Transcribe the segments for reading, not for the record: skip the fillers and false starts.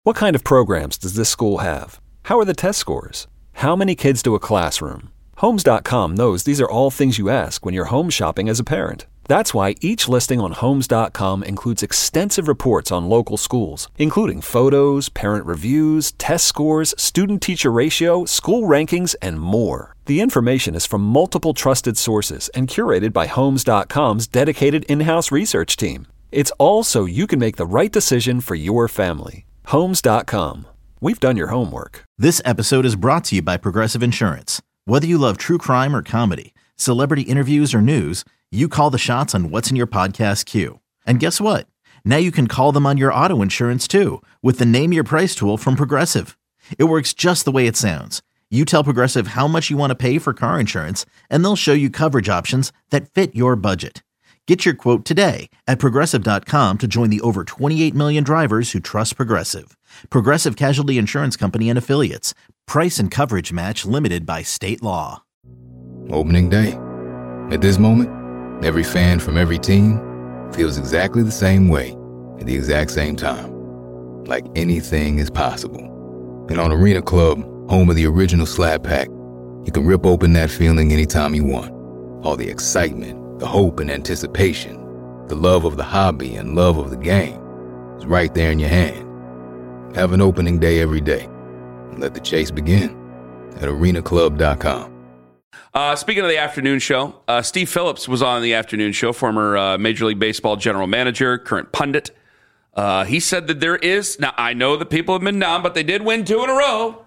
What kind of programs does this school have? How are the test scores? How many kids do a classroom? Homes.com knows these are all things you ask when you're home shopping as a parent. That's why each listing on Homes.com includes extensive reports on local schools, including photos, parent reviews, test scores, student-teacher ratio, school rankings, and more. The information is from multiple trusted sources and curated by Homes.com's dedicated in-house research team. It's all so you can make the right decision for your family. Homes.com. We've done your homework. This episode is brought to you by Progressive Insurance. Whether you love true crime or comedy, celebrity interviews or news, you call the shots on what's in your podcast queue. And guess what? Now you can call them on your auto insurance too with the Name Your Price tool from Progressive. It works just the way it sounds. You tell Progressive how much you want to pay for car insurance, and they'll show you coverage options that fit your budget. Get your quote today at Progressive.com to join the over 28 million drivers who trust Progressive. Progressive Casualty Insurance Company and Affiliates. Price and coverage match limited by state law. Opening day. At this moment, every fan from every team feels exactly the same way at the exact same time. Like anything is possible. And on Arena Club, home of the original Slab Pack, you can rip open that feeling anytime you want. All the excitement, the hope and anticipation, the love of the hobby and love of the game is right there in your hand. Have an opening day every day. And let the chase begin at arenaclub.com. Speaking of the afternoon show, Steve Phillips was on the afternoon show, former Major League Baseball general manager, current pundit. He said that there is, now I know that people have been down, but they did win 2 in a row.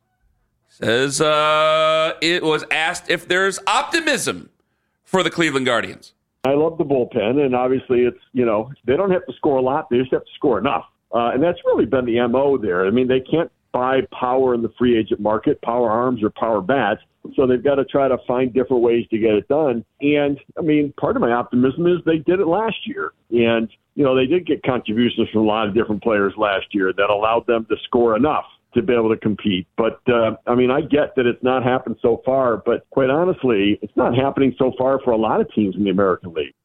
Says it was asked if there's optimism for the Cleveland Guardians. I love the bullpen, and obviously it's, they don't have to score a lot. They just have to score enough. And that's really been the MO there. I mean, they can't buy power in the free agent market, power arms or power bats. So they've got to try to find different ways to get it done. And, I mean, part of my optimism is they did it last year. And, they did get contributions from a lot of different players last year that allowed them to score enough to be able to compete. But, I get that it's not happened so far, but quite honestly, it's not happening so far for a lot of teams in the American League.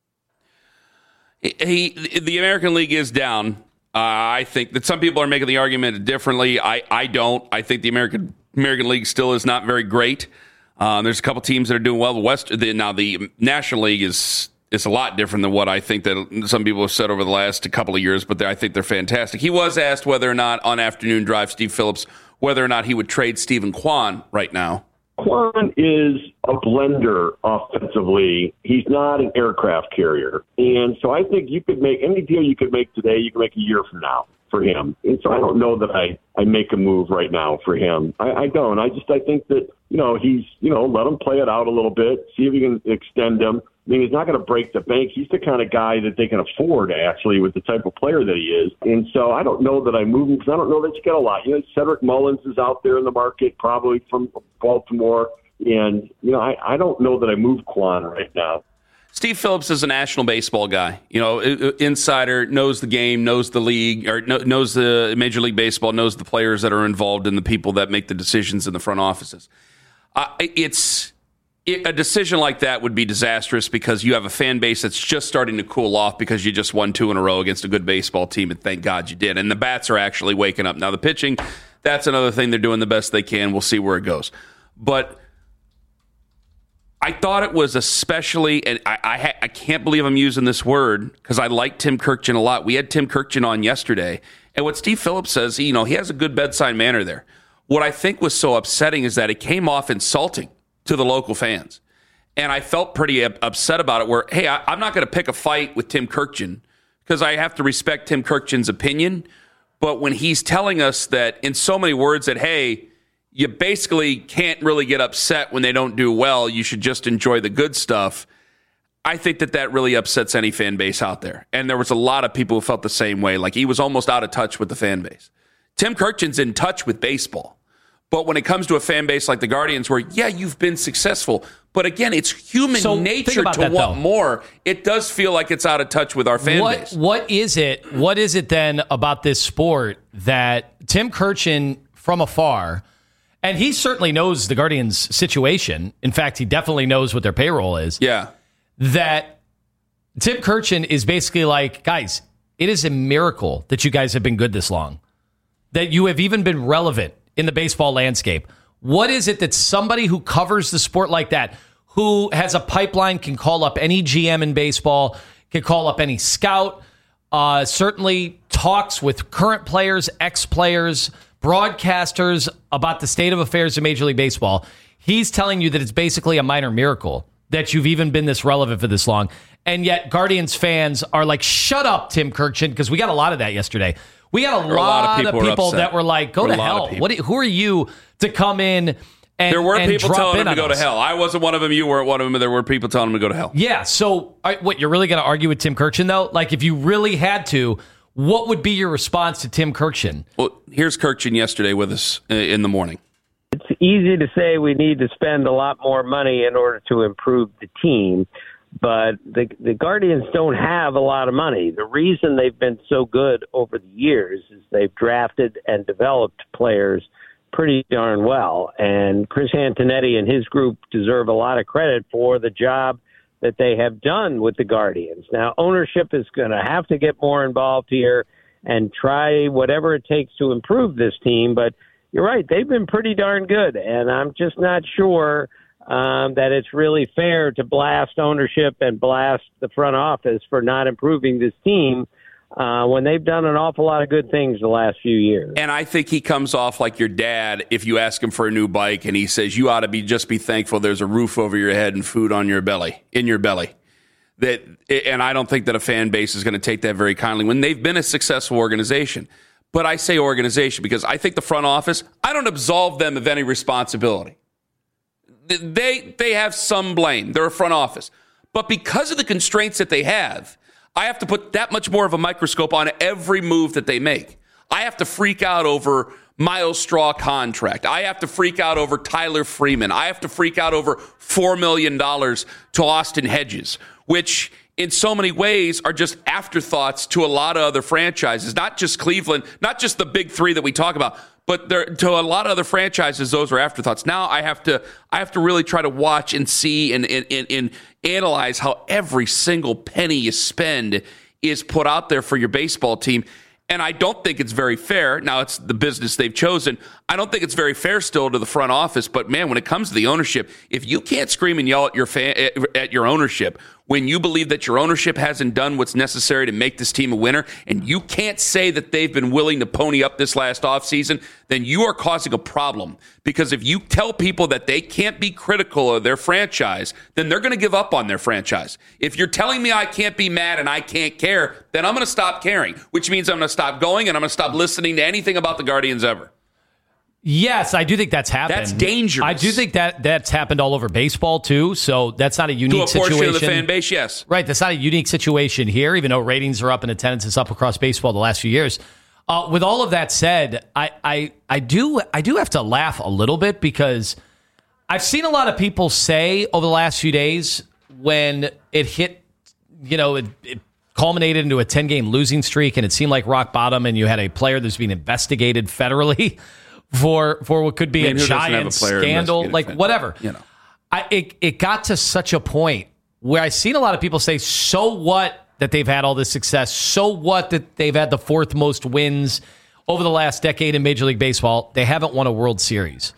The American League is down. I think that some people are making the argument differently. I don't. I think the American League still is not very great. There's a couple teams that are doing well. The National League is a lot different than what I think that some people have said over the last couple of years, but I think they're fantastic. He was asked whether or not on Afternoon Drive, Steve Phillips, whether or not he would trade Stephen Kwan right now. Kwan is a blender offensively. He's not an aircraft carrier. And so I think you could make any deal you could make today, you can make a year from now for him. And so I don't know that I make a move right now for him. I don't. I think that, he's, let him play it out a little bit, see if you can extend him. I mean, he's not going to break the bank. He's the kind of guy that they can afford, actually, with the type of player that he is. And so I don't know that I move him because I don't know that you get a lot. Cedric Mullins is out there in the market, probably from Baltimore. And, I don't know that I move Kwan right now. Steve Phillips is a national baseball guy. Insider, knows the game, knows the league, or knows the Major League Baseball, knows the players that are involved and the people that make the decisions in the front offices. A decision like that would be disastrous because you have a fan base that's just starting to cool off because you just won 2 in a row against a good baseball team, and thank God you did. And the bats are actually waking up. Now, the pitching, that's another thing. They're doing the best they can. We'll see where it goes. But I thought it was especially, and I can't believe I'm using this word because I like Tim Kurkjian a lot. We had Tim Kurkjian on yesterday, and what Steve Phillips says, he has a good bedside manner there. What I think was so upsetting is that it came off insulting to the local fans. And I felt pretty upset about it where, hey, I'm not going to pick a fight with Tim Kurkjian because I have to respect Tim Kurkjian's opinion. But when he's telling us that in so many words that, hey, you basically can't really get upset when they don't do well, you should just enjoy the good stuff, I think that really upsets any fan base out there. And there was a lot of people who felt the same way, like he was almost out of touch with the fan base. Tim Kurkjian's in touch with baseball. But when it comes to a fan base like the Guardians, where, yeah, you've been successful, but again, it's human nature to want more. It does feel like it's out of touch with our fan base. What is it then about this sport that Tim Kurkjian from afar, and he certainly knows the Guardians' situation. In fact, he definitely knows what their payroll is. Yeah. That Tim Kurkjian is basically like, guys, it is a miracle that you guys have been good this long. that you have even been relevant in the baseball landscape? What is it that somebody who covers the sport like that, who has a pipeline, can call up any GM in baseball, can call up any scout, certainly talks with current players, ex-players, broadcasters about the state of affairs in Major League Baseball? He's telling you that it's basically a minor miracle that you've even been this relevant for this long. And yet Guardians fans are like, shut up, Tim Kurkjian, because we got a lot of that yesterday. We got a lot of people that were like, go to hell. Who are you to come in and there were people telling him to go us? to hell. I wasn't one of them. You weren't one of them. There were people telling him to go to hell. Yeah. So what, you're really going to argue with Tim Kurkjian, though? Like, if you really had to, what would be your response to Tim Kurkjian? Well, here's Kurkjian yesterday with us in the morning. It's easy to say we need to spend a lot more money in order to improve the team, but the Guardians don't have a lot of money. The reason they've been so good over the years is they've drafted and developed players pretty darn well, and Chris Antonetti and his group deserve a lot of credit for the job that they have done with the Guardians. Now, ownership is going to have to get more involved here and try whatever it takes to improve this team, but you're right, they've been pretty darn good, and I'm just not sure that it's really fair to blast ownership and blast the front office for not improving this team when they've done an awful lot of good things the last few years. And I think he comes off like your dad if you ask him for a new bike and he says you ought to just be thankful there's a roof over your head and food on your belly, in your belly. And I don't think that a fan base is going to take that very kindly when they've been a successful organization. But I say organization because I think the front office, I don't absolve them of any responsibility. They have some blame. They're a front office. But because of the constraints that they have, I have to put that much more of a microscope on every move that they make. I have to freak out over Miles Straw contract. I have to freak out over Tyler Freeman. I have to freak out over $4 million to Austin Hedges, which in so many ways are just afterthoughts to a lot of other franchises, not just Cleveland, not just the big three that we talk about, but to a lot of other franchises, those are afterthoughts. Now I have to really try to watch and see and analyze how every single penny you spend is put out there for your baseball team. And I don't think it's very fair. Now, it's the business they've chosen. I don't think it's very fair still to the front office. But, man, when it comes to the ownership, if you can't scream and yell at your ownership when you believe that your ownership hasn't done what's necessary to make this team a winner, and you can't say that they've been willing to pony up this last offseason, then you are causing a problem. Because if you tell people that they can't be critical of their franchise, then they're going to give up on their franchise. If you're telling me I can't be mad and I can't care, then I'm going to stop caring, which means I'm going to stop going and I'm going to stop listening to anything about the Guardians ever. Yes, I do think that's happened. That's dangerous. I do think that's happened all over baseball, too, so that's not a unique situation. To a portion of the fan base, yes. Right, that's not a unique situation here, even though ratings are up and attendance is up across baseball the last few years. With all of that said, I do have to laugh a little bit because I've seen a lot of people say over the last few days when it hit, it culminated into a 10-game losing streak and it seemed like rock bottom and you had a player that's being investigated federally for what could be a giant scandal, like whatever. It got to such a point where I've seen a lot of people say, so what that they've had all this success, so what that they've had the fourth most wins over the last decade in Major League Baseball, they haven't won a World Series.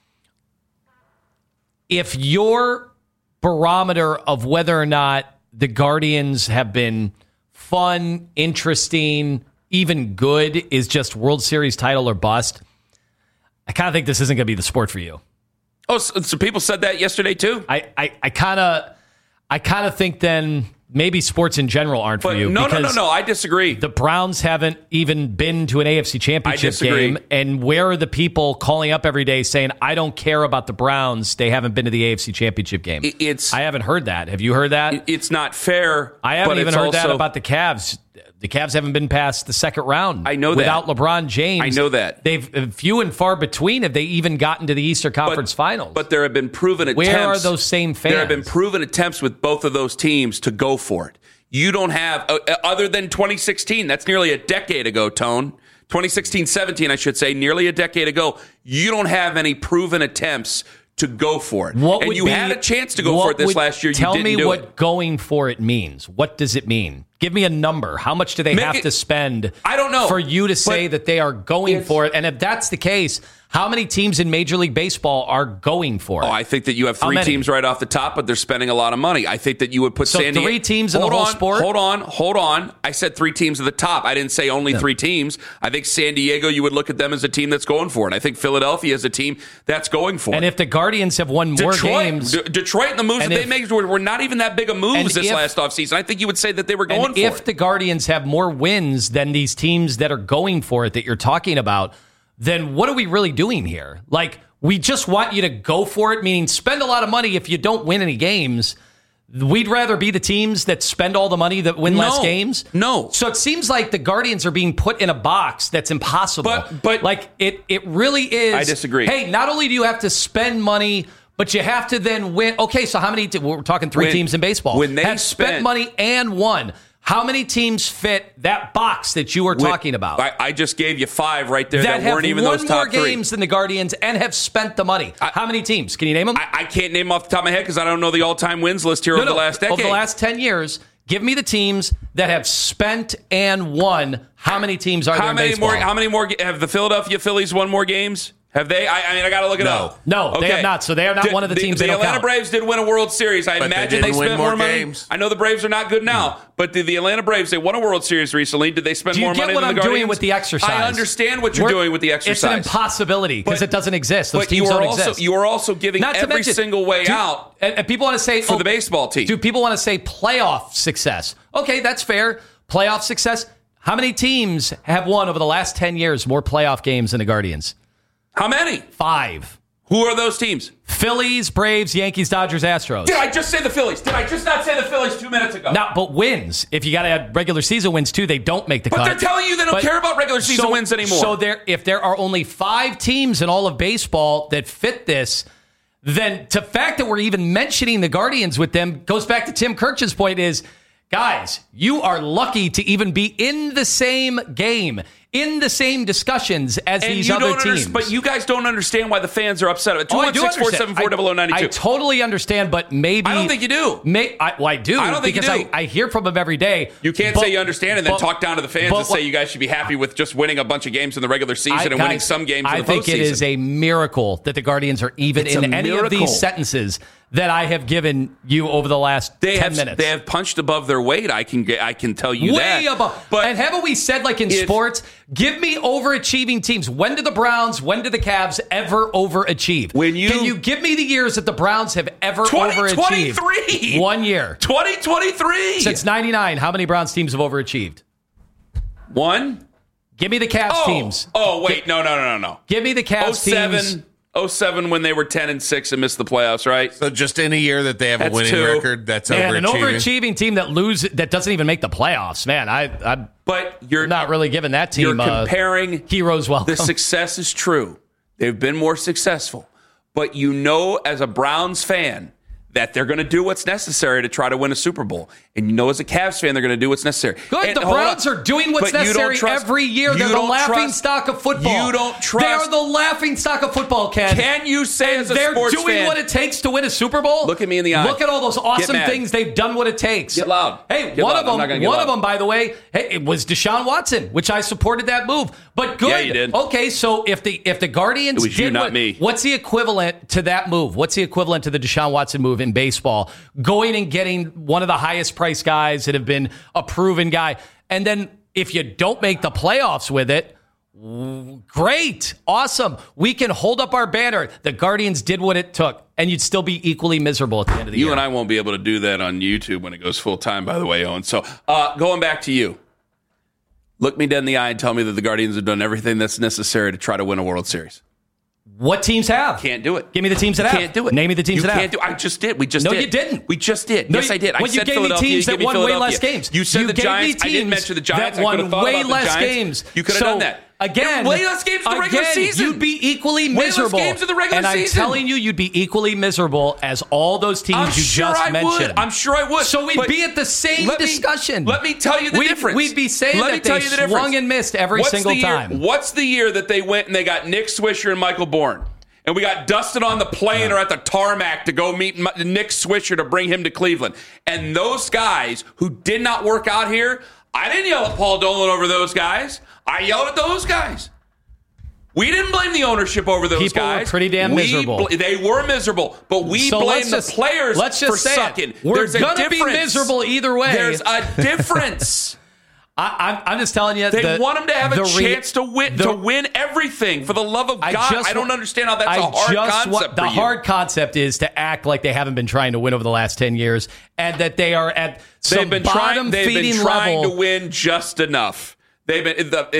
If your barometer of whether or not the Guardians have been fun, interesting, even good is just World Series title or bust, I kind of think this isn't going to be the sport for you. Oh, so people said that yesterday too? I kind of think then maybe sports in general aren't for you. No. I disagree. The Browns haven't even been to an AFC Championship game. And where are the people calling up every day saying, I don't care about the Browns, they haven't been to the AFC Championship game? I haven't heard that. Have you heard that? It's not fair. I haven't even heard that about the Cavs. The Cavs haven't been past the second round. I know that. Without LeBron James. I know that. They've few and far between have they even gotten to the Eastern Conference Finals. But there have been proven attempts. Where are those same fans? There have been proven attempts with both of those teams to go for it. You don't have, other than 2016, that's nearly a decade ago, Tone. 2016-17, I should say, nearly a decade ago. You don't have any proven attempts to go for it. And you had a chance to go for it this last year. You didn't do it. Tell me what going for it means. What does it mean? Give me a number. How much do they have to spend? I don't know. For you to say that they are going for it. And if that's the case, how many teams in Major League Baseball are going for it? Oh, I think that you have 3 teams right off the top, but they're spending a lot of money. I think that you would put San Diego. 3 teams in the whole sport? Hold on. I said 3 teams at the top. I didn't say only 3 teams. I think San Diego, you would look at them as a team that's going for it. I think Philadelphia is a team that's going for it. And if the Guardians have won more games. Detroit and the moves that they made were not even that big of moves this last offseason. I think you would say that they were going for it. If the Guardians have more wins than these teams that are going for it that you're talking about, then what are we really doing here? Like, we just want you to go for it, meaning spend a lot of money if you don't win any games. We'd rather be the teams that spend all the money that win less games. No. So it seems like the Guardians are being put in a box that's impossible. But like it really is. I disagree. Hey, not only do you have to spend money, but you have to then win. Okay, so how many? We're talking 3 teams in baseball. When they have spent money and won. How many teams fit that box that you were talking about? I just gave you 5 right there that weren't even those top 3. That have won more games than the Guardians and have spent the money. How many teams? Can you name them? I can't name them off the top of my head because I don't know the all-time wins list here over the last decade. Over the last 10 years, give me the teams that have spent and won. How many teams are there in baseball? How many more have the Philadelphia Phillies won more games? Have they? I mean, I got to look it up. No, they have not. So they are not one of the teams. The Atlanta Braves did win a World Series. I imagine they spent more money. Games. I know the Braves are not good now, but the Atlanta Braves, they won a World Series recently. Did they spend more money than the Guardians? Do you get what I'm doing with the exercise? I understand what you're doing with the exercise. It's an impossibility because it doesn't exist. Those teams don't exist. You are also giving every single way out. And people want to say for the baseball team. Do people want to say playoff success? Okay, that's fair. Playoff success. How many teams have won over the last 10 years more playoff games than the Guardians? How many? 5. Who are those teams? Phillies, Braves, Yankees, Dodgers, Astros. Did I just say the Phillies? Did I just not say the Phillies 2 minutes ago? No, but wins. If you got to add regular season wins too, they don't make the cut. But they're telling you they don't care about regular season wins anymore. So if there are only 5 teams in all of baseball that fit this, then the fact that we're even mentioning the Guardians with them goes back to Tim Kirchin's point is, guys, you are lucky to even be in the same game, in the same discussions as these other teams. But you guys don't understand why the fans are upset about it. 216-474-0092. I totally understand, but maybe... I don't think you do. I do. I don't think because you do. I hear from them every day. You can't say you understand and then talk down to the fans and say you guys should be happy with just winning a bunch of games in the regular season and winning some games in the postseason. I think it is a miracle that the Guardians are even in any of these sentences that I have given you over the last 10 minutes. They have punched above their weight. I can tell you that. Way above. And haven't we said, like in sports, give me overachieving teams. When do the Browns, when do the Cavs ever overachieve? Can you give me the years that the Browns have ever overachieved? 2023. 1 year. 2023. Since 99, how many Browns teams have overachieved? 1. Give me the Cavs teams. Oh, wait. No. Give me the Cavs teams. 07 when they were 10-6 and missed the playoffs, right? So just in a year that they have a winning record, that's overachieving. An overachieving team that doesn't even make the playoffs, man. But you're not really giving that team. You're comparing heroes welcome. The success is true; they've been more successful, but you know, as a Browns fan, that they're going to do what's necessary to try to win a Super Bowl. And you know, as a Cavs fan, they're going to do what's necessary. Good. And the Browns are doing what's necessary every year. They're the laughing stock of football. You don't trust. They are the laughing stock of football, Ken. Can you say as a sports fan? They're doing what it takes to win a Super Bowl? Look at me in the eye. Look at all those awesome things they've done what it takes. Get loud. Hey, one of them, by the way, it was Deshaun Watson, which I supported that move. But good. Yeah, you did. Okay, so if the Guardians it was you, not me. What's the equivalent to that move? What's the equivalent to the Deshaun Watson move in baseball? Going and getting one of the highest priced guys that have been a proven guy. And then if you don't make the playoffs with it, great, awesome. We can hold up our banner. The Guardians did what it took, and you'd still be equally miserable at the end of the year. You and I won't be able to do that on YouTube when it goes full time, by the way, Owen. So going back to you, look me dead in the eye and tell me that the Guardians have done everything that's necessary to try to win a World Series. What teams have? Can't do it. Give me the teams that have. Can't do it. Name me the teams that have. Can't do it. I just did. We just did. No, you didn't. We just did. No, yes, I did. I said you Philadelphia. Teams that won way less games. You said the Giants. I didn't mention the Giants. That I could have thought way about less the Giants. Games. You could have done that. Again, way less games in the regular season. You'd be equally miserable. Way less games in the regular season. And I'm telling you, you'd be equally miserable as all those teams you just mentioned. I'm sure I would. So we'd be at the same discussion. Let me tell you the difference. We'd be saying that they swung and missed every single time. What's the year that they went and they got Nick Swisher and Michael Bourne? and we got Dustin on the plane or at the tarmac to go meet Nick Swisher to bring him to Cleveland. And those guys who did not work out here, I didn't yell at Paul Dolan over those guys. I yelled at those guys. We didn't blame the ownership over those People guys. Were pretty damn miserable. They were miserable, but we blame the players for sucking. We're going to be miserable either way. There's a difference. I'm just telling you. They want them to have a chance to win everything. For the love of God, I don't understand how that's a hard concept for you. The hard concept is to act like they haven't been trying to win over the last 10 years and that they are at some bottom-feeding level. They've been trying to win just enough. They've been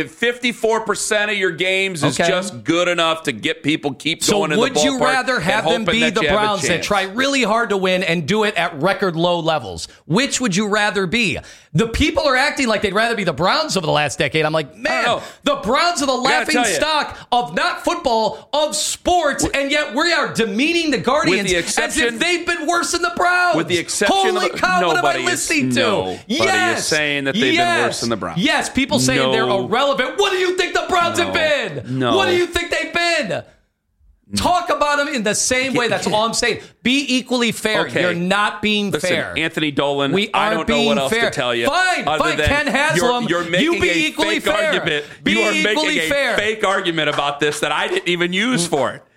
54% of your games is just good enough to get people keep going in the ballpark. So would you rather have them be the Browns that try really hard to win and do it at record low levels? Which would you rather be? The people are acting like they'd rather be the Browns over the last decade. I'm like, man, the Browns are the laughing stock of not football, of sports, and yet we are demeaning the Guardians as if they've been worse than the Browns. With the exception Holy cow, what am I listening to? Nobody is saying that they've been worse than the Browns. Yes, people saying they're irrelevant. What do you think the Browns have been? What do you think they've been? Talk about them in the same way. That's all I'm saying. Be equally fair. Okay. You're not being fair. Anthony Dolan, I don't know what else to tell you. Fine. Ken Haslam, you're making you be a equally fake fair. Argument. You are making a fake argument about this that I didn't even use for it.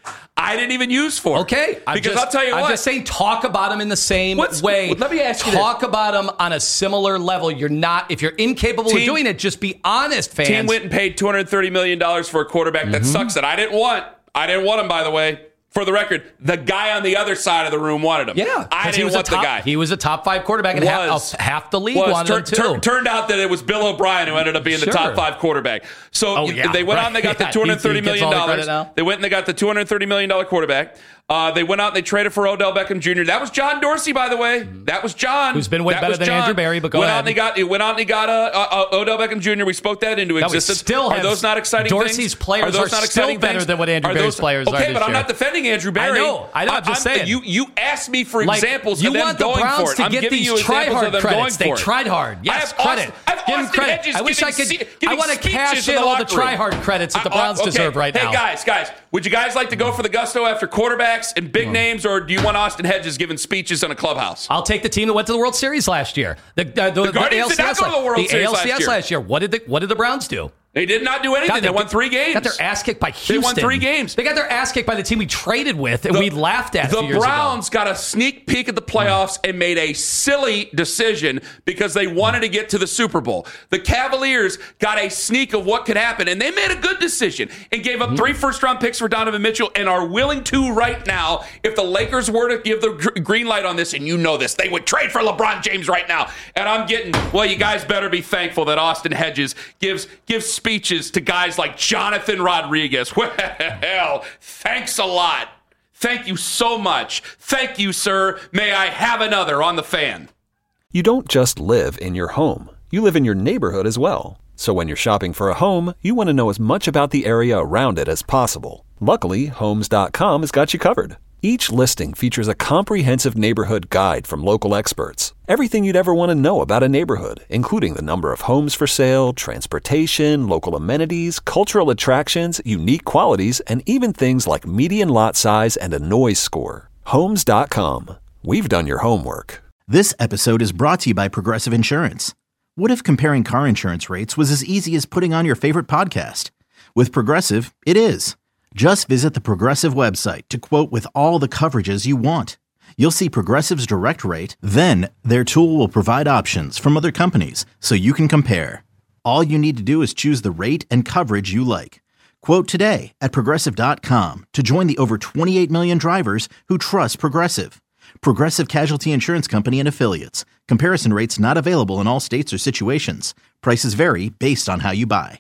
Okay. I'll tell you what. I'm just saying talk about them in the same way. Let me ask you Talk about them on a similar level. If you're incapable of doing it, just be honest, fans. Team went and paid $230 million for a quarterback that sucks that I didn't want. I didn't want him, by the way. For the record, the guy on the other side of the room wanted him. Yeah, I didn't want the guy. He was a top 5 quarterback, and half the league wanted him too. Turned out that it was Bill O'Brien who ended up being the top 5 quarterback. So they went out and they got the $230 million. They went and they got the $230 million quarterback. They went out and they traded for Odell Beckham Jr. That was John Dorsey, by the way. That was John. Who's been way better than Andrew Berry, but go ahead. Went out and they got Odell Beckham Jr. We spoke that into existence. Are those not exciting things? Dorsey's players are still better than what Andrew Berry's players are this year. Okay, but I'm not defending Andrew Berry. I know. I'm just saying. You asked me for examples of them going for it. You want the Browns to get these try-hard credits. They tried tried hard. Yes, credit. Give them credit. I wish I could. I want to cash in all the try-hard credits that the Browns deserve right now. Hey, guys, would you guys like to go for the gusto after quarterbacks and big names, or do you want Austin Hedges giving speeches in a clubhouse? I'll take the team that went to the World Series last year. The Guardians did not go to the World Series last year. What did the Browns do? They did not do anything. They won 3 games. Got their ass kicked by Houston. They won 3 games. They got their ass kicked by the team we traded with and we laughed at. The Browns got a sneak peek at the playoffs and made a silly decision because they wanted to get to the Super Bowl. The Cavaliers got a sneak of what could happen, and they made a good decision and gave up 3 first-round picks for Donovan Mitchell and are willing to right now, if the Lakers were to give the green light on this, and you know this, they would trade for LeBron James right now. And I'm getting, you guys better be thankful that Austin Hedges gives speeches to guys like Jonathan Rodriguez. Well, thanks a lot. Thank you so much. Thank you, sir. May I have another on the Fan? You don't just live in your home. You live in your neighborhood as well. So when you're shopping for a home, you want to know as much about the area around it as possible. Luckily, Homes.com has got you covered. Each listing features a comprehensive neighborhood guide from local experts. Everything you'd ever want to know about a neighborhood, including the number of homes for sale, transportation, local amenities, cultural attractions, unique qualities, and even things like median lot size and a noise score. Homes.com. We've done your homework. This episode is brought to you by Progressive Insurance. What if comparing car insurance rates was as easy as putting on your favorite podcast? With Progressive, it is. Just visit the Progressive website to quote with all the coverages you want. You'll see Progressive's direct rate, then their tool will provide options from other companies so you can compare. All you need to do is choose the rate and coverage you like. Quote today at Progressive.com to join the over 28 million drivers who trust Progressive. Progressive Casualty Insurance Company and Affiliates. Comparison rates not available in all states or situations. Prices vary based on how you buy.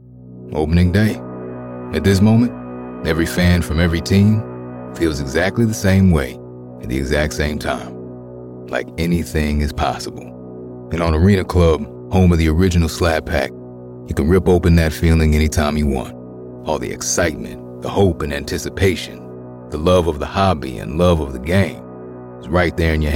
Opening day. At this moment, every fan from every team feels exactly the same way at the exact same time. Like anything is possible. And on Arena Club, home of the original Slap Pack, you can rip open that feeling anytime you want. All the excitement, the hope and anticipation, the love of the hobby and love of the game is right there in your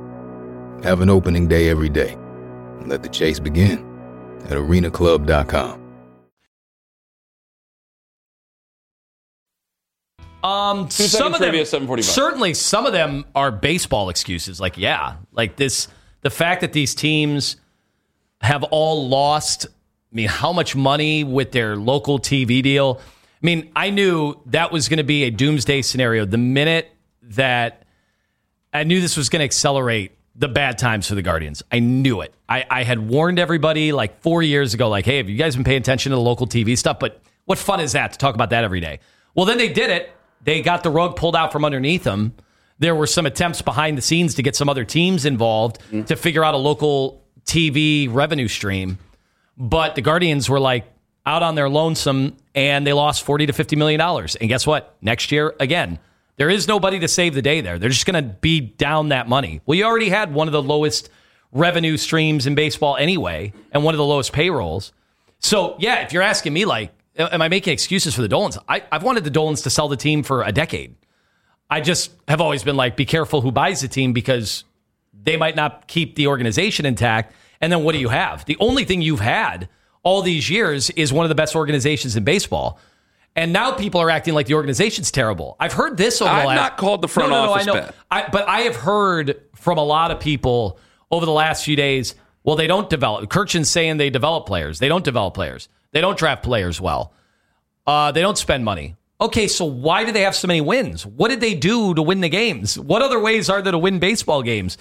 hand. Have an opening day every day and let the chase begin at arenaclub.com. Some of them, trivia, 7:45. certainly some of them are baseball excuses. Like the fact that these teams have all lost, how much money with their local TV deal. I knew that was going to be a doomsday scenario the minute that I knew this was going to accelerate the bad times for the Guardians. I knew it. I had warned everybody like 4 years ago, like, hey, have you guys been paying attention to the local TV stuff? But what fun is that to talk about that every day? Well, then they did it. They got the rug pulled out from underneath them. There were some attempts behind the scenes to get some other teams involved to figure out a local TV revenue stream. But the Guardians were like out on their lonesome, and they lost $40 to $50 million. And guess what? Next year, again, there is nobody to save the day there. They're just going to be down that money. Well, you already had one of the lowest revenue streams in baseball anyway, and one of the lowest payrolls. So, yeah, if you're asking me, like, am I making excuses for the Dolans? I've wanted the Dolans to sell the team for a decade. I just have always been like, be careful who buys the team because they might not keep the organization intact. And then what do you have? The only thing you've had all these years is one of the best organizations in baseball. And now people are acting like the organization's terrible. I've heard this over the last... I've not called the front office bad. But I have heard from a lot of people over the last few days, well, they don't develop. Kirchin's saying they develop players. They don't develop players. They don't draft players well. They don't spend money. Okay, so why do they have so many wins? What did they do to win the games? What other ways are there to win baseball games?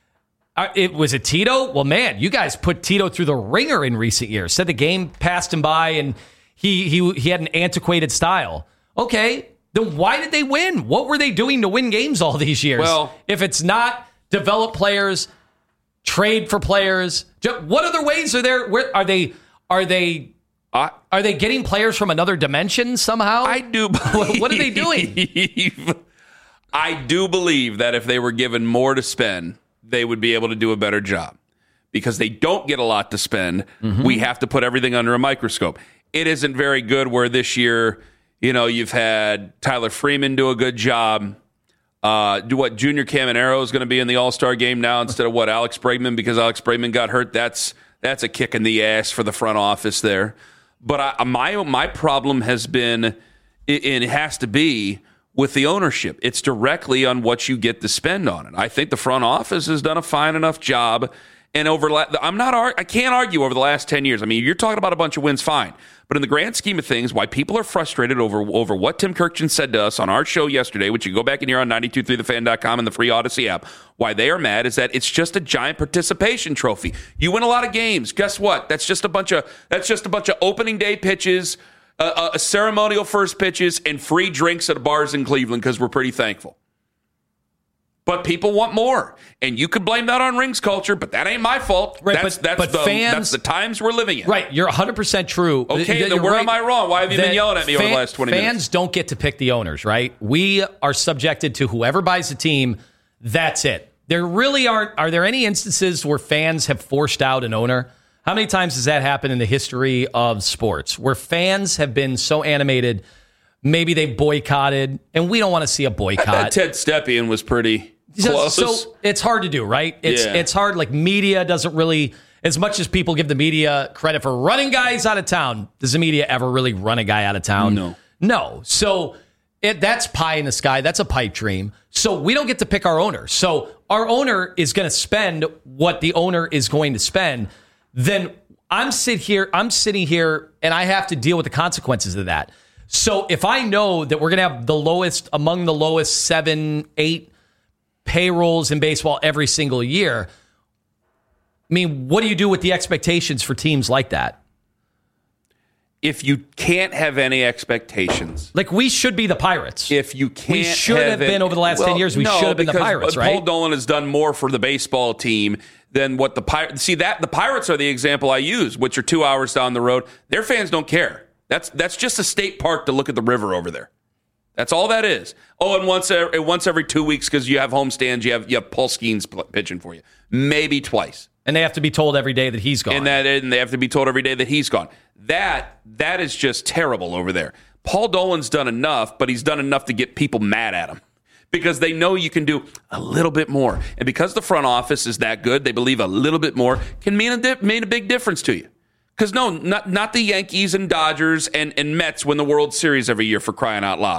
Was it Tito? Well, man, you guys put Tito through the ringer in recent years. Said the game passed him by and he had an antiquated style. Okay, then why did they win? What were they doing to win games all these years? Well, if it's not develop players, trade for players, what other ways are there? Where are they getting players from another dimension somehow? I do believe. What are they doing? I do believe that if they were given more to spend, they would be able to do a better job. Because they don't get a lot to spend, we have to put everything under a microscope. It isn't very good where this year, you've had Tyler Freeman do a good job. Junior Caminero is going to be in the All-Star game now instead of Alex Bregman, because Alex Bregman got hurt. That's a kick in the ass for the front office there. But my problem has been, and it has to be, with the ownership. It's directly on what you get to spend on it. I think the front office has done a fine enough job. And I can't argue over the last 10 years. You're talking about a bunch of wins, fine. But in the grand scheme of things, why people are frustrated over what Tim Kirchin said to us on our show yesterday, which you can go back and hear on 923thefan.com and the free Odyssey app, why they are mad is that it's just a giant participation trophy. You win a lot of games. Guess what? That's just a bunch of opening day pitches, a ceremonial first pitches, and free drinks at bars in Cleveland because we're pretty thankful. But people want more. And you could blame that on rings culture, but that ain't my fault. Right, that's the times we're living in. Right, you're 100% true. Okay, then where am I wrong? Why have you been yelling at me over the last 20 minutes? Fans don't get to pick the owners, right? We are subjected to whoever buys the team, that's it. There really are there any instances where fans have forced out an owner? How many times has that happened in the history of sports, where fans have been so animated, maybe they boycotted, and we don't want to see a boycott. Ted Stepien was pretty close. So it's hard to do, right? It's hard. Like, media doesn't really, as much as people give the media credit for running guys out of town, does the media ever really run a guy out of town? No. So that's pie in the sky. That's a pipe dream. So we don't get to pick our owner. So our owner is going to spend what the owner is going to spend. Then I'm sitting here and I have to deal with the consequences of that. So if I know that we're going to have among the lowest 7, 8 payrolls in baseball every single year, what do you do with the expectations for teams like that? If you can't have any expectations. Like, we should be the Pirates. If you can't, we should have been over the last 10 years. We should have been the Pirates, right? Paul Dolan has done more for the baseball team than what the Pirates. See, the Pirates are the example I use, which are 2 hours down the road. Their fans don't care. That's just a state park to look at the river over there. That's all that is. Oh, and once every 2 weeks, because you have homestands, you have Paul Skeens pitching for you. Maybe twice. And they have to be told every day that he's gone. And they have to be told every day that he's gone. That is just terrible over there. Paul Dolan's done enough, but he's done enough to get people mad at him because they know you can do a little bit more. And because the front office is that good, they believe a little bit more can mean a big difference to you. Because not the Yankees and Dodgers and Mets win the World Series every year, for crying out loud.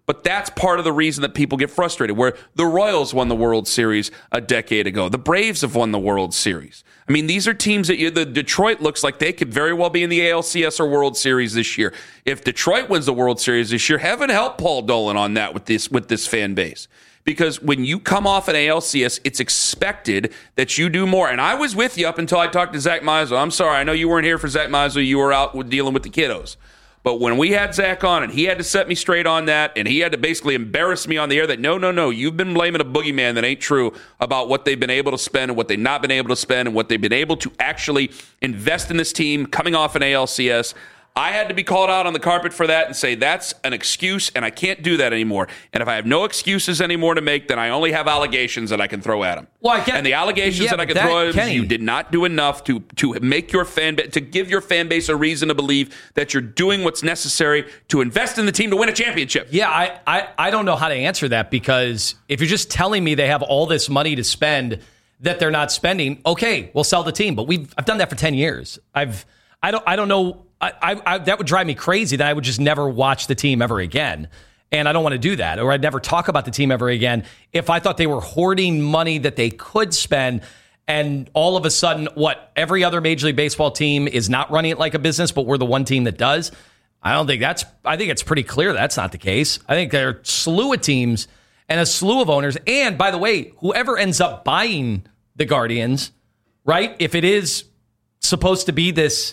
But that's part of the reason that people get frustrated, where the Royals won the World Series a decade ago. The Braves have won the World Series. I mean, these are teams that the Detroit looks like they could very well be in the ALCS or World Series this year. If Detroit wins the World Series this year, heaven help Paul Dolan on that with this fan base. Because when you come off an ALCS, it's expected that you do more. And I was with you up until I talked to Zach Meisel. I'm sorry, I know you weren't here for Zach Meisel. You were out dealing with the kiddos. But when we had Zach on, and he had to set me straight on that, and he had to basically embarrass me on the air that, no, you've been blaming a boogeyman that ain't true about what they've been able to spend and what they've not been able to spend and what they've been able to actually invest in this team coming off an ALCS. I had to be called out on the carpet for that and say that's an excuse, and I can't do that anymore. And if I have no excuses anymore to make, then I only have allegations that I can throw at him. Well, and the allegations that I can throw at him is you did not do enough to make your to give your fan base a reason to believe that you're doing what's necessary to invest in the team to win a championship. Yeah, I don't know how to answer that, because if you're just telling me they have all this money to spend that they're not spending, okay, we'll sell the team. But I've done that for 10 years. I don't know. That would drive me crazy that I would just never watch the team ever again. And I don't want to do that. Or I'd never talk about the team ever again if I thought they were hoarding money that they could spend. And all of a sudden, every other Major League Baseball team is not running it like a business, but we're the one team that does. I think it's pretty clear that's not the case. I think there are a slew of teams and a slew of owners. And by the way, whoever ends up buying the Guardians, right? If it is supposed to be this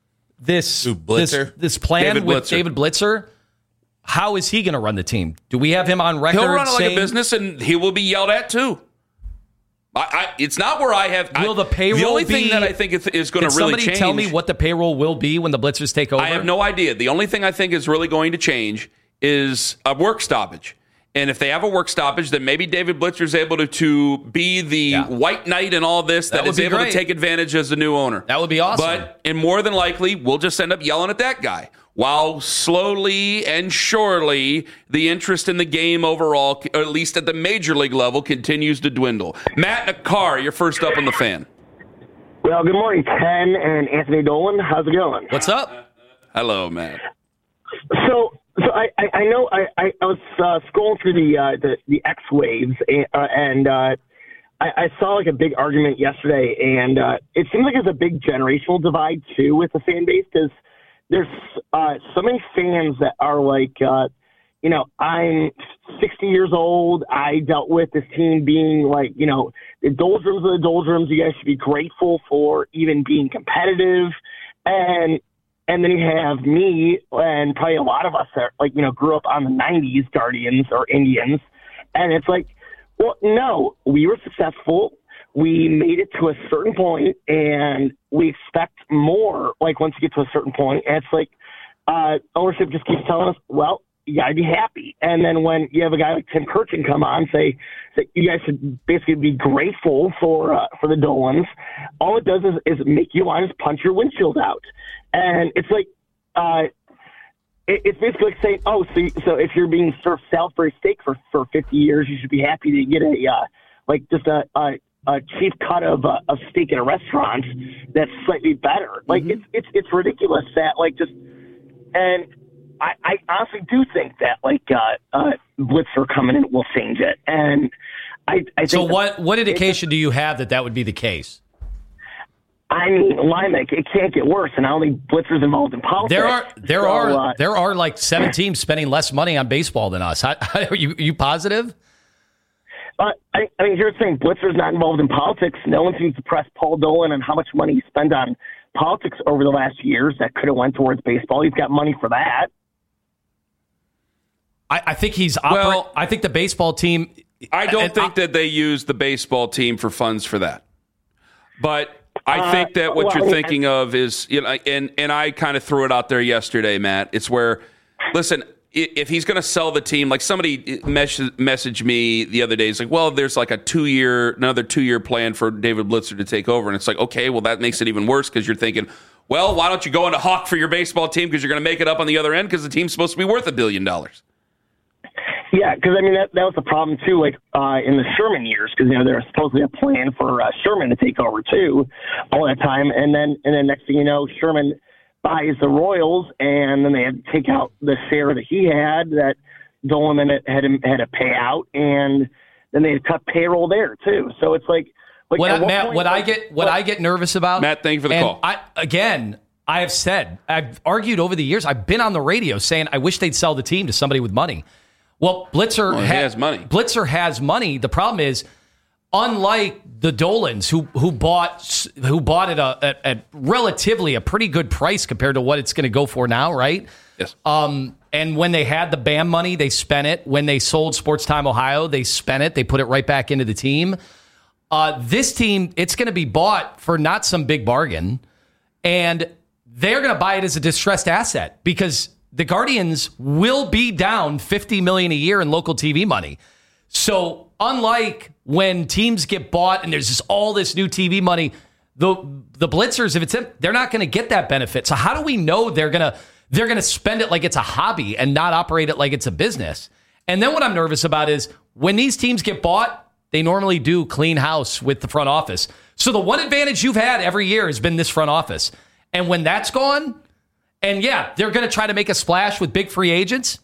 plan with David Blitzer, how is he going to run the team? Do we have him on record? He'll run it like a business, and he will be yelled at too. It's not where I have. Will the payroll? The only thing that I think is going to really change. Somebody tell me what the payroll will be when the Blitzers take over. I have no idea. The only thing I think is really going to change is a work stoppage. And if they have a work stoppage, then maybe David Blitzer is able to be the white knight and all this that is able to take advantage as the new owner. That would be awesome. And more than likely, we'll just end up yelling at that guy. While slowly and surely, the interest in the game overall, or at least at the major league level, continues to dwindle. Matt Nakar, you're first up on the Fan. Well, good morning, Ken and Anthony Dolan. How's it going? What's up? Hello, Matt. So I know I was scrolling through the X waves and I saw like a big argument yesterday, and it seems like there's a big generational divide too with the fan base, because there's so many fans that are like, I'm 60 years old. I dealt with this team being like, the doldrums of the doldrums. You guys should be grateful for even being competitive, and then you have me and probably a lot of us that grew up on the 90s Guardians or Indians. And it's like, well, no, we were successful. We made it to a certain point, and we expect more, once you get to a certain point. And it's like ownership just keeps telling us, well, you got to be happy. And then when you have a guy like Tim Kurkjian come on, say that you guys should basically be grateful for the Dolans, all it does is make you want to punch your windshield out. And it's like, it's basically like saying, so if you're being served Salisbury steak for 50 years, you should be happy to get a cheap cut of steak at a restaurant that's slightly better. It's ridiculous that and I honestly do think that Blitzer coming in will change it. And I think so. What indication do you have that would be the case? I mean, Limek, it can't get worse, and I don't think Blitzer's involved in politics. There are like 7 teams spending less money on baseball than us. Are you positive? I mean, here's the thing: Blitzer's not involved in politics. No one seems to press Paul Dolan on how much money he spent on politics over the last years that could have went towards baseball. He's got money for that. I think he's I think the baseball team. I don't think that they use the baseball team for funds for that, but. I think that what you're thinking of is, and I kind of threw it out there yesterday, Matt. It's where, listen, if he's going to sell the team, like somebody messaged me the other day, it's like, well, there's like another 2-year plan for David Blitzer to take over. And it's like, okay, well, that makes it even worse, because you're thinking, well, why don't you go into hawk for your baseball team, because you're going to make it up on the other end, because the team's supposed to be worth $1 billion. Yeah, because I mean that was the problem too. In the Sherman years, because there was supposedly a plan for Sherman to take over too, all that time, and then next thing you know, Sherman buys the Royals, and then they had to take out the share that he had. That Dolan had to pay out, and then they had cut payroll there too. So it's like what I get nervous about. Matt, thank you for the call. I've argued over the years. I've been on the radio saying I wish they'd sell the team to somebody with money. Well, Blitzer has money. Blitzer has money. The problem is, unlike the Dolans, who bought it at relatively a pretty good price compared to what it's going to go for now, right? Yes. And when they had the BAM money, they spent it. When they sold Sports Time Ohio, they spent it. They put it right back into the team. This team, it's going to be bought for not some big bargain, and they're going to buy it as a distressed asset because the Guardians will be down $50 million a year in local TV money. So unlike when teams get bought and there's all this new TV money, the Blitzers, if it's in, they're not going to get that benefit. So how do we know they're going to spend it like it's a hobby and not operate it like it's a business? And then what I'm nervous about is when these teams get bought, they normally do clean house with the front office. So the one advantage you've had every year has been this front office. And when that's gone, and yeah, they're going to try to make a splash with big free agents.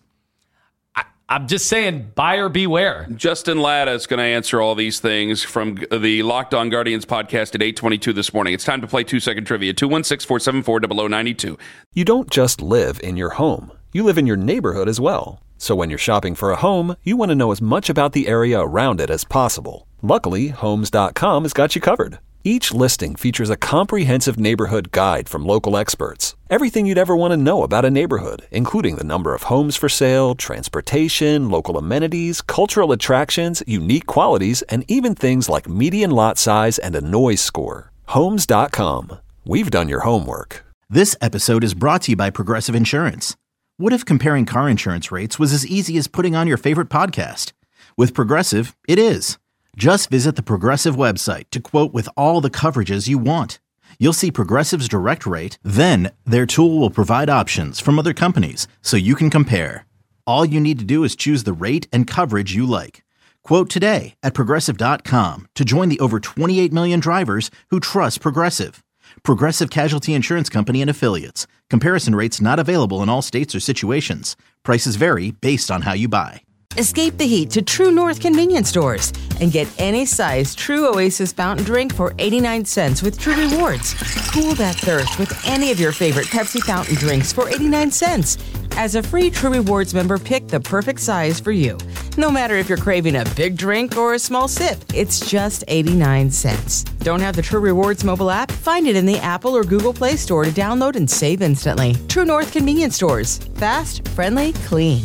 I'm just saying, buyer beware. Justin Latta is going to answer all these things from the Locked On Guardians podcast at 8:22 this morning. It's time to play 2-second trivia. 216-474-0092. You don't just live in your home. You live in your neighborhood as well. So when you're shopping for a home, you want to know as much about the area around it as possible. Luckily, Homes.com has got you covered. Each listing features a comprehensive neighborhood guide from local experts. Everything you'd ever want to know about a neighborhood, including the number of homes for sale, transportation, local amenities, cultural attractions, unique qualities, and even things like median lot size and a noise score. Homes.com. We've done your homework. This episode is brought to you by Progressive Insurance. What if comparing car insurance rates was as easy as putting on your favorite podcast? With Progressive, it is. Just visit the Progressive website to quote with all the coverages you want. You'll see Progressive's direct rate, then their tool will provide options from other companies so you can compare. All you need to do is choose the rate and coverage you like. Quote today at Progressive.com to join the over 28 million drivers who trust Progressive. Progressive Casualty Insurance Company and Affiliates. Comparison rates not available in all states or situations. Prices vary based on how you buy. Escape the heat to True North convenience stores and get any size True Oasis fountain drink for 89 cents with True Rewards. Cool that thirst with any of your favorite Pepsi fountain drinks for 89 cents. As a free True Rewards member, pick the perfect size for you. No matter if you're craving a big drink or a small sip, it's just 89 cents. Don't have the True Rewards mobile app? Find it in the Apple or Google Play Store to download and save instantly. True North convenience stores. Fast, friendly, clean.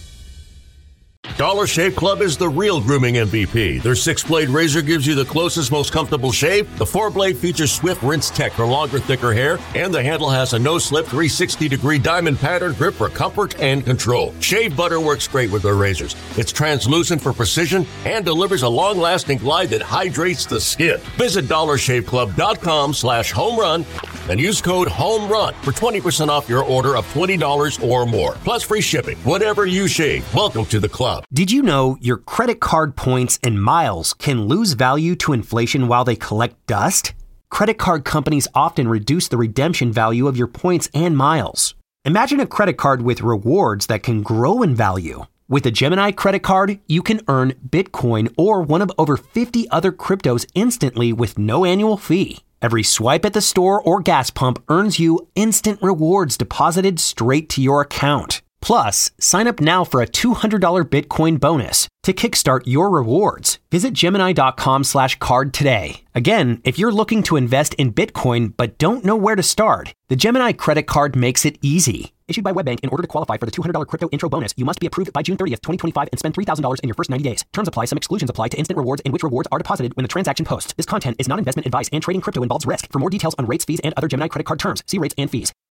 Dollar Shave Club is the real grooming MVP. Their 6-blade razor gives you the closest, most comfortable shave. The 4-blade features swift rinse tech for longer, thicker hair. And the handle has a no-slip 360-degree diamond pattern grip for comfort and control. Shave butter works great with their razors. It's translucent for precision and delivers a long-lasting glide that hydrates the skin. Visit DollarShaveClub.com/homerun and use code HOMERUN for 20% off your order of $20 or more. Plus free shipping. Whatever you shave, welcome to the club. Did you know your credit card points and miles can lose value to inflation while they collect dust? Credit card companies often reduce the redemption value of your points and miles. Imagine a credit card with rewards that can grow in value. With a Gemini credit card, you can earn Bitcoin or one of over 50 other cryptos instantly with no annual fee. Every swipe at the store or gas pump earns you instant rewards deposited straight to your account. Plus, sign up now for a $200 Bitcoin bonus. To kickstart your rewards, visit Gemini.com/card today. Again, if you're looking to invest in Bitcoin but don't know where to start, the Gemini credit card makes it easy. Issued by WebBank, in order to qualify for the $200 crypto intro bonus, you must be approved by June 30th, 2025 and spend $3,000 in your first 90 days. Terms apply. Some exclusions apply to instant rewards in which rewards are deposited when the transaction posts. This content is not investment advice and trading crypto involves risk. For more details on rates, fees, and other Gemini credit card terms, see rates and fees.